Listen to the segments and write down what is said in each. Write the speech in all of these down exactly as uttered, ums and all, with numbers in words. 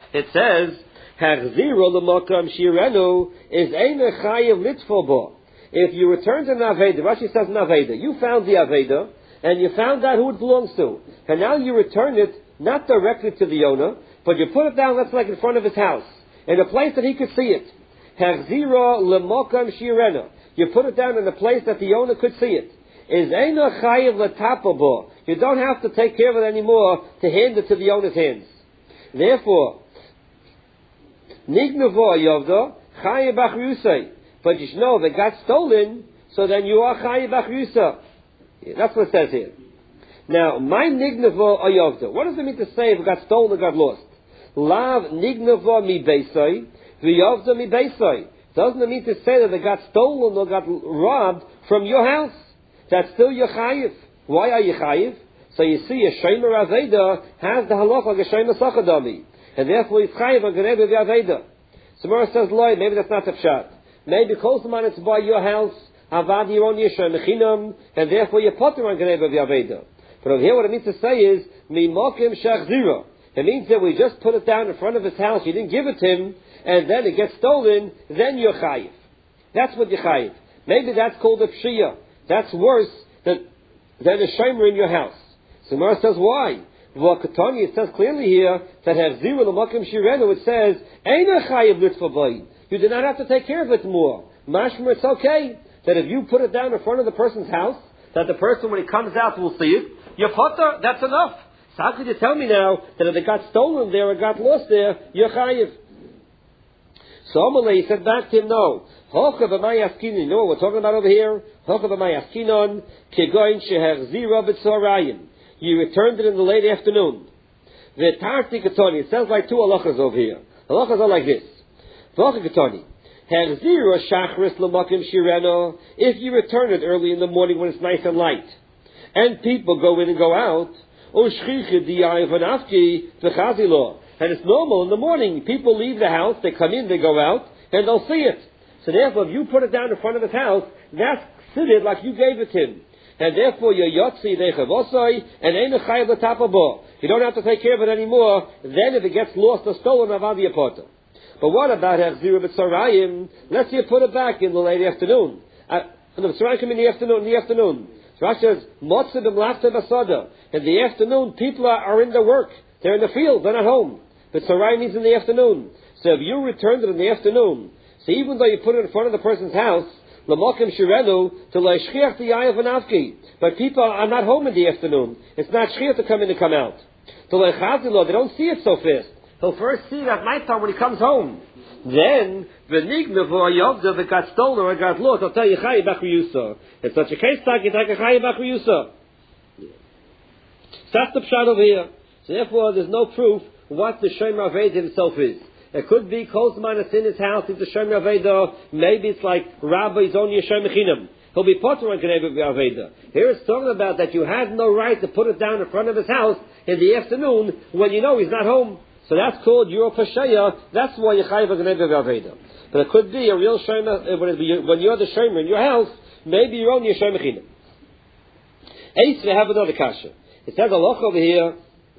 It says, Hachziro l'makam shirenu is eine chayiv litfo bo. If you return to an Aveda, Rashi says an Aveda, you found the Aveda, and you found out who it belongs to. And now you return it, not directly to the owner, but you put it down, let's say, like in front of his house, in a place that he could see it. Hachziro l'makam shirenu. You put it down in a place that the owner could see it. Is eina chayiv l'tapabo. You don't have to take care of it anymore to hand it to the owner's hands. Therefore, nignavo yovdo chayiv b'achrusay. But you should know if it got stolen, so then you are chayiv b'achrusa. That's what it says here. Now, my nignavo ayovdo. What does it mean to say if it got stolen or got lost? Lav nignavo mi beisai, v'yovdo mi beisai. Doesn't it mean to say that it got stolen or got robbed from your house? That's still your chayiv. Why are you chayiv? So you see, a shomer aveda has the halacha like a shomer sachadami, and therefore he's chayiv on geneva v'aveda. Samara says, "Loy, maybe that's not the pshat. Maybe close the man it's by your house, avad your own yishem mechinam, and therefore you're potter on geneva v'aveda." But over here, what it means to say is mimokim shachzira. It means that we just put it down in front of his house. You didn't give it to him, and then it gets stolen. Then you're chayiv. That's what you're chayiv. Maybe that's called a pshia. That's worse than, than a shomer in your house. So Gemara says, why? V'akatani, it says clearly here that Hachziro l'makom shirenu, it says, Eina chayiv litfa bayin. You do not have to take care of it more. Mashma, it's okay that if you put it down in front of the person's house, that the person, when he comes out, will see it. Your potter, that's enough. So how could you tell me now that if it got stolen there or got lost there, you're chayiv? So Amalei said back to him, no. Hocha b'mayaskinon. You know what we're talking about over here? Hocha b'mayaskinon kegoin shehachzira b'tzorayim. You returned it in the late afternoon. V'tarti katoni. It sounds like two halachas over here. Halachas are like this. Hocha katoni. Hachzira shachris l'makim shireno. If you return it early in the morning when it's nice and light, and people go in and go out, u'shchicha di'ay v'nafki v'chazilo. And it's normal in the morning. People leave the house, they come in, they go out, and they'll see it. So therefore, if you put it down in front of his house, that's considered like you gave it to him. And therefore, you're yotzi dechavosai, and ein chayav l'tapabo. You don't have to take care of it anymore. Then if it gets lost or stolen, avadi apota. But what about Hachzira b'tzarayim? Let's say you put it back in the late afternoon. Uh, no, Tzarayim come in the afternoon, in the afternoon. So Rashi says, motzah b'mlachta b'sada. In the afternoon, people are, are in their work. They're in the field, they're not home. But Tzarayim means in the afternoon. So if you returned it in the afternoon, so even though you put it in front of the person's house, l'mokim shirenu, to le'shchiach t'yayav v'nafki, but people are not home in the afternoon. It's not shchiach to come in and come out. To le'chazilo, they don't see it so fast. He'll first see it at night time when he comes home. Then, v'nignav v'ayavda v'gat stolen or got lost, I'll tell you chayiv b'achriyusa. In such a case, you take a chayiv b'achriyusa. That's the pshat over here. So therefore, there's no proof what the shomer aveda himself is. It could be Kozman is in his house, he's a shomer aveda. Maybe it's like Rabbi's own yeshem mechinam. He'll be potter on Geneva aveda. Here it's talking about that you have no right to put it down in front of his house in the afternoon when you know he's not home. So that's called your pasheya. That's why you chayiv Geneva aveda. But it could be a real shomer when you're the shomer in your house. Maybe your own yeshem mechinam. Eight, we have another kasha. It says a loch over here.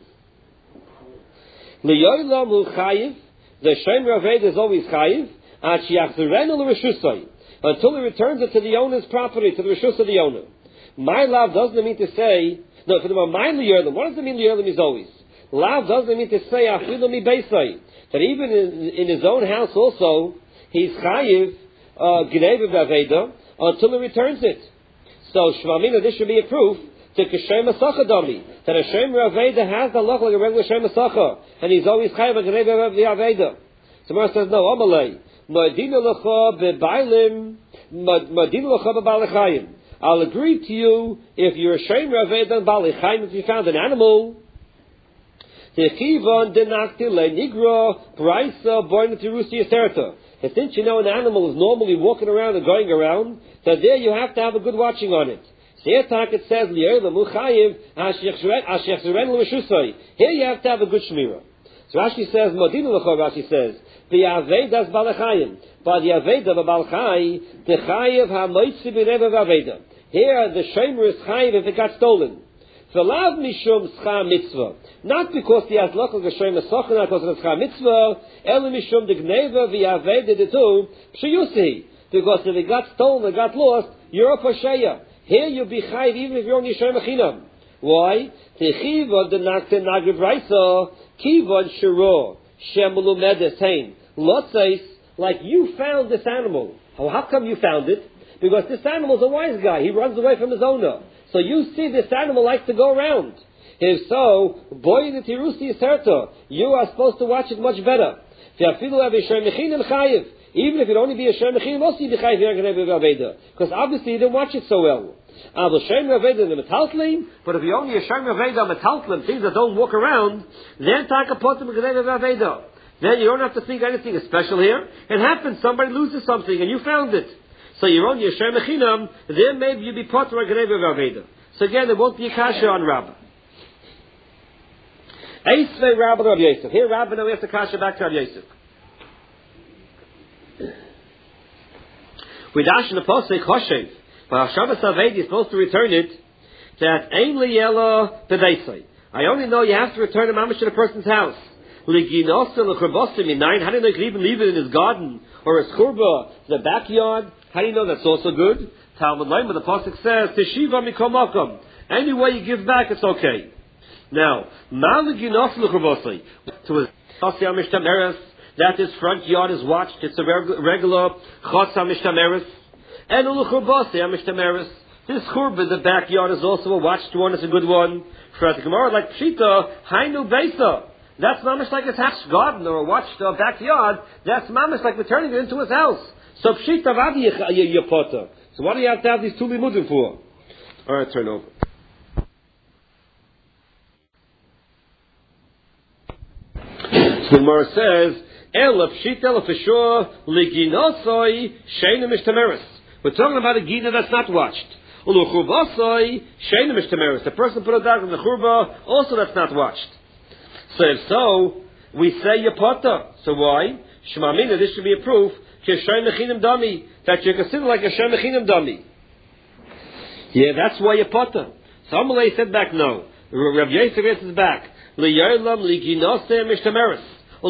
L'yoylam hu chayiv. The shomer aveda is always chayiv. Ad sheyachzirenu l'reshusay. Until he returns it to the owner's property, to the reshus of the owner. My lav doesn't mean to say, no, for the my liyoylam, what does it mean liyoylam is always? Lav doesn't mean to say afilu mi beisai. That even in, in his own house also, he's chayiv, gneva aveda, until he returns it. So, shvamina, this should be a proof to Keshem Masacha Dami, that a Shomer Aveda has the loch like a regular Shem Masacha, and he's always Chayav Gneva of the Aveda. So Mara says, no, Amalei, Madina Lecha Bebailim, Madina Lecha Bebalechayim. I'll agree to you if you're a Shomer Aveda and Balechayim, if you found an animal, Techivon Denakti Le Nigra, Braisa, Born to Rusi Aserta. And since you know an animal is normally walking around and going around, so there you have to have a good watching on it. Here it says, here you have to have a good shmira. So Rashi says, Modinu L'chor, Rashi says, the Avedas Balachayim. By the Aveda Balchai, the Chayiv HaMoitzi B'Neva V'Aveda. Here the shomer is Chayiv if it got stolen. V'lav mishum schar mitzvah. Not because he has lochel geshoy mesocha, not because of the schar mitzvah, ele mishum de gneva v'yaveda de tu, p'shiyusi. Because if it got stolen, it got lost, you're a pasheya. Here you'll be chayiv even if you're only yeshoy mechinam. Why? Techivod de nakte nagre braisa, kivod shiro, shemulu medes hein. Lotzais, like you found this animal. How, how come you found it? Because this animal's a wise guy. He runs away from his owner. So you see this animal likes to go around. If so, boy the tirusi is herta. You are supposed to watch it much better. Even if it only be a shem mechinim, also you be chayiv, because obviously you didn't watch it so well. But if you only a shem metaltlim, things that don't walk around, then then you don't have to think anything is special here. It happens, somebody loses something and you found it. So you're only a shem mechinam, then maybe you be potter a gneva v'aveda. So again, there won't be a kasha on Rabbah. Eisvei Rabbah Rav Yosef. Here Rabbah, now we have to kasha back to Rav Yosef. We dash in the posek Hoshev, but Hashavas Avedi is supposed to return it, that Ein Liyela Bedeisai. I only know you have to return a mamish to the person's house. Liginosa L'churbosim Minayin. How do you know you can even leave it in his garden or his churba, the backyard? How do you know that's also good? Talmud Lema, the pasuk says, Teshiva mikom makom. Any way you give back, it's okay. Now, Ma Liginosa L'churbosim. To his Chosya Mishtameres, that his front yard is watched. It's a regular Chosya Mishtameres. And L'churbosim Mishtameres. This churba, the backyard, is also a watched one. It's a good one. For the Gemara, like Pshita, Hainu Beisa. That's mamish like his house garden or a watched uh, backyard. That's mamish like returning it into his house. So Pshita Vadi Yapota. So what do you have to have these two limudim for? All right, turn over. So the Gemara says, Ela Pshita Ela Fishor Liginosoi Sheina Mishtameres. We're talking about a gina that's not watched. The person put a dog in the churba, also that's not watched. So if so, we say yapota. So why? Shemamina, this should be a proof that you're considered like a shem mechinim dummy. Yeah, that's why yapota. So Amalei said back no. Rabbi Yosef answers back. Liyolam liginosem mishtameres.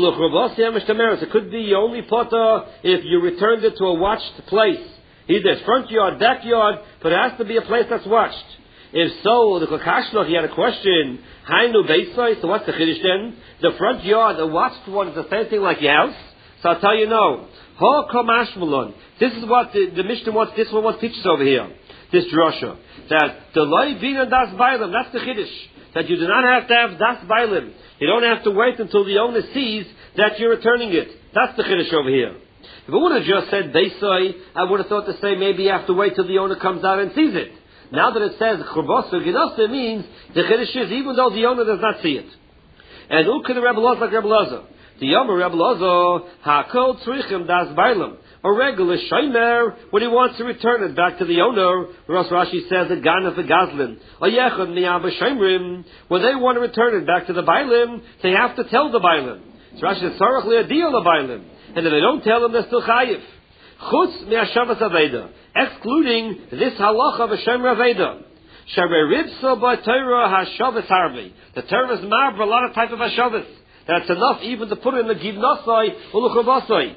It could be only pota if you returned it to a watched place. Either it's front yard, backyard, but it has to be a place that's watched. If so, the Kakashloch, he had a question. Hainu Beisai, so what's the Chiddush then? The front yard, the watched one, is the same thing like your house? So I'll tell you no. Ho Kamashmalon. This is what the, the Mishnah wants, this one wants teaches over here. This drasha. That the Loi Bina Das Bailim, that's the Chiddush. That you do not have to have Das Bailim. You don't have to wait until the owner sees that you're returning it. That's the Chiddush over here. If I would have just said Beisai, I would have thought to say maybe you have to wait till the owner comes out and sees it. Now that it says Churbosa Genosa means the Chiddush is even though the owner does not see it. And Uka the Rebbe Loza like Rebbe Loza. The Yomer Rebbe Loza, Hakol Tzrichim Das Bailam. A regular Shaimer, when he wants to return it back to the owner, Rosh Rashi says the Ganaf the Gazlin. Oyechad Miyabba Shaimrim. When they want to return it back to the Bailim, they have to tell the Bailim. So Rashi says, Sarachli a deal the Bailim. And if they don't tell them, they're still chayiv. Chutz mi'ashavas aveda, excluding this halacha of a shemer aveda. Shemer ribso b'Torah hashavas harbi. The Torah is marv a lot of type of hashavas. That's enough even to put in the givnasai uluchavasai.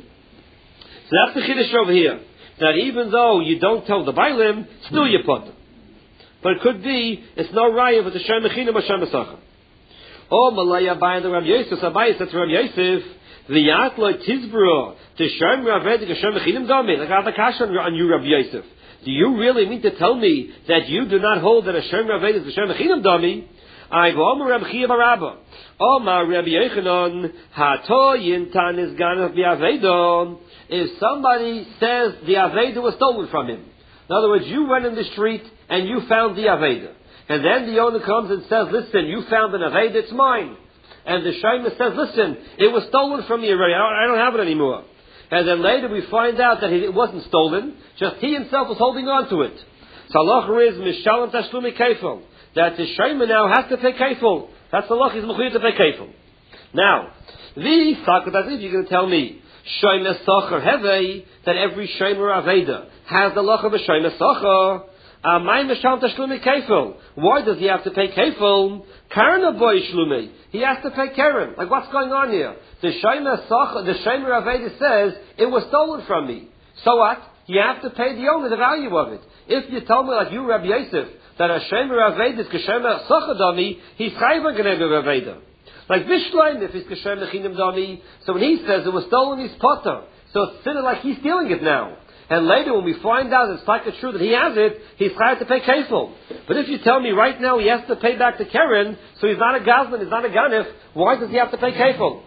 So that's the chiddush over here. That even though you don't tell the bailim, still you put them. But it could be it's no raya with the shemer chinam or shemer sacha. Oh malaya by the Rav Yosef, Abayis said to Rav Yosef. The Yatla Tizbro, the Shem Raved, the Shem Mechinim Dami, like I have a kasha on you, Rabbi Yosef. Do you really mean to tell me that you do not hold that a Shem Raved is the Shem Mechinim Dami? I go, Omer Rabbi Chia Barabba. Omer Rabbi Yechanan, Hato Yintan is Ganav Bi'avedon. If somebody says the Aveda was stolen from him. In other words, you went in the street and you found the Aveda. And then the owner comes and says, listen, you found an Aveda, it's mine. And the Shaimer says, listen, it was stolen from me already. I don't, I don't have it anymore. And then later we find out that it wasn't stolen. Just he himself was holding on to it. So Allah is Mishalim Tashlumi Kefil. That the Shaimer now has to pay Kefil. That's the Allah, he's Mechuyah to pay Kefil. Now, the Sakat, as if you're going to tell me, Shaimer Sachar Hevei, that every Shaimer Aveda has the Allah of a Shaimer Sachar. Why does he have to pay kefil? Karna boy shlumi. He has to pay keren. Like, what's going on here? The Shomer Sach, the Shomer Aveda says it was stolen from me. So what? You have to pay the owner the value of it. If you tell me, like you, Rabbi Yosef, that a Shomer Aveda is Keshomer Sachadami, he's chayv Geneva Aveda. Like Bishleim, if he's Keshomer Chinam Dami, so when he says it was stolen, he's potter. So it's considered like he's stealing it now. And later, when we find out it's like it's true that he has it, he's trying to pay kefil. But if you tell me right now he has to pay back to Keren, so he's not a Gazlan, he's not a Ganif, why does he have to pay kefil?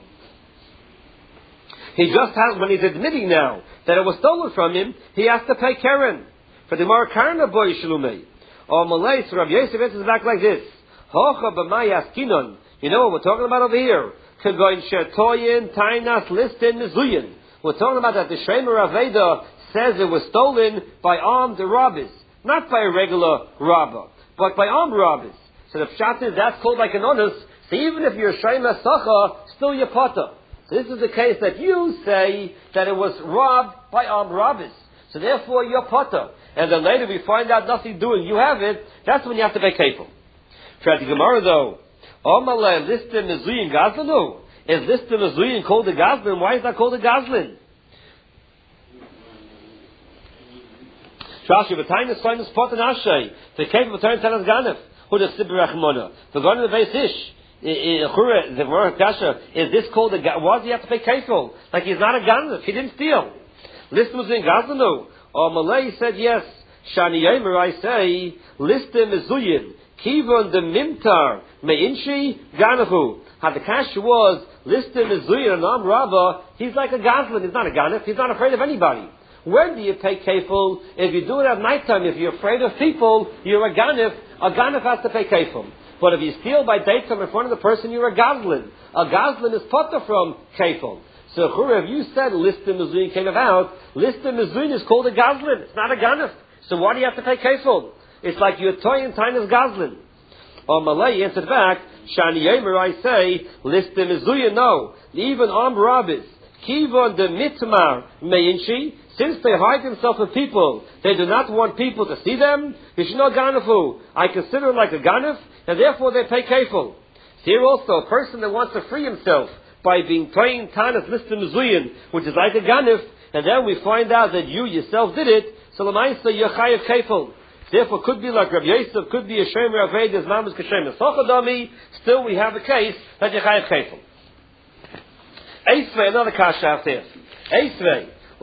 He just has, when he's admitting now that it was stolen from him, he has to pay Keren. For the Markarna boy Shalumei. Or Malay, so Rabbi Yosef answers back like this. Hocha b'mayas kinon. You know what we're talking about over here? Kagoin shetoyin, tainas, listin, mizuyin. We're talking about that the Shomer Aveda says it was stolen by armed robbers. Not by a regular robber, but by armed robbers. So the pshat is that's called like an honest. So even if you're Shomer Sacha, still you're potter. So this is the case that you say that it was robbed by armed robbers. So therefore you're potter. And then later we find out nothing doing, you have it, that's when you have to pay kefil. Try the Gemara though. Omale listim mezuyin gazlanu. Is listim mezuyin called a gazlin? Why is that called a gazlin? Rashi, v'tayim is fine as pot and ashay. The kefil v'tayim tanas ganef. Who does sibir rachmona? The going to the base ish. The word kasha, is this called a gazlin? Why does he have to pay kefil? Like he's not a ganef. He didn't steal. Listim mezuyin gazlanu. Or Malay said yes. Shani Yemer, I say, listim mezuyin. Kivon the mimtar meinshi ganahu. How the kasha was listim mezuyin an armed robber. He's like a gazlan. He's not a ganef. He's not afraid of anybody. When do you pay kefil? If you do it at nighttime, if you're afraid of people, you're a ganef. A ganef has to pay kefil. But if you steal by daytime in front of the person, you're a gazlan. A gazlan is potter from kefil. So, if you said listim mezuyin came about, listim mezuyin is called a gazlan. It's not a ganef. So why do you have to pay kefil? It's like you're toy and time as gazlan. Or Malay answered back, Shani Yemer, I say, listim mezuyin, no. Even armed robbers. Kivon de mitmar meinshi. Since they hide themselves from people, they do not want people to see them. Yishno ganefu. I consider it like a ganef, and therefore they pay kefil. Here also, a person that wants to free himself by being playing tanas listim mezuyin, which is like a ganef, and then we find out that you yourself did it, so l'maisa you're chayav kefil. Therefore, could be like Rabbi Yosef, could be a Shomer Aveda, Mamas Keshemer Sochadami. Still, we have a case that you're chayav kefil. Eisvei, another kasha out there. Eisvei.